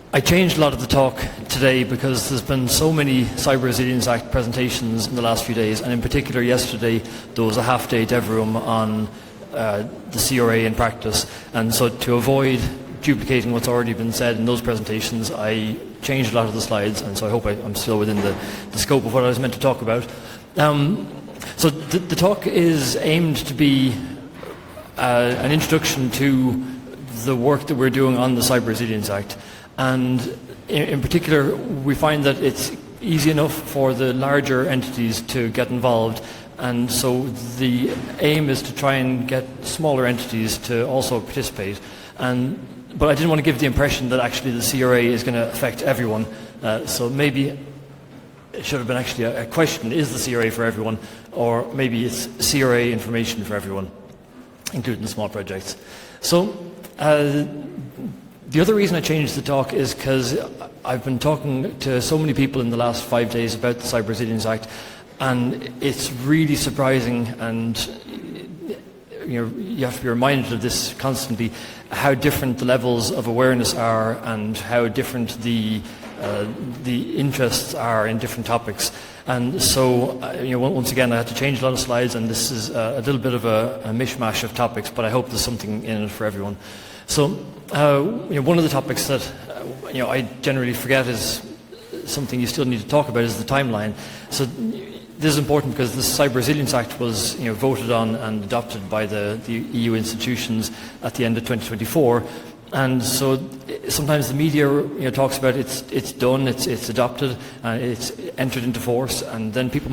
I changed a lot of the talk today because there's been so many Cyber Resilience Act presentations in the last few days, and in particular yesterday there was a half-day dev room on the CRA in practice, and so to avoid duplicating what's already been said in those presentations, I changed a lot of the slides, and so I hope I'm still within the scope of what I was meant to talk about. So the talk is aimed to be an introduction to the work that we're doing on the Cyber Resilience Act. And in particular, we find that it's easy enough for the larger entities to get involved, and so the aim is to try and get smaller entities to also participate. But I didn't want to give the impression that actually the CRA is going to affect everyone, so maybe it should have been actually a question: is the CRA for everyone, or maybe it's CRA information for everyone, including the small projects. So the other reason I changed the talk is because I've been talking to so many people in the last 5 days about the Cyber Resilience Act, and it's really surprising, and you have to be reminded of this constantly, how different the levels of awareness are and how different the interests are in different topics. And so, once again, I had to change a lot of slides, and this is a little bit of a mishmash of topics, but I hope there's something in it for everyone. So, one of the topics that I generally forget is something you still need to talk about is the timeline. So, this is important because the Cyber Resilience Act was voted on and adopted by the EU institutions at the end of 2024. And so sometimes the media talks about it's done, it's adopted, it's entered into force, and then people